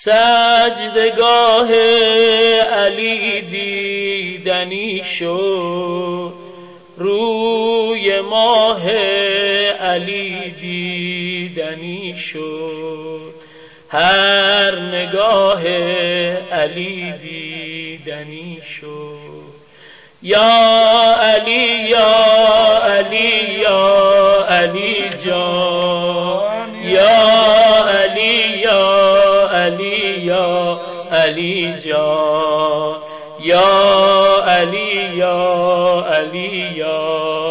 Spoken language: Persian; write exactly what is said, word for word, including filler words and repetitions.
سجدگاه علی دیدنی شد، روی ماه علی دیدنی شد، هر نگاه علی دیدنی شد. یا علی یا علی یا علی جان، یا علی یا علی یا علی جان، یا علی یا علی یا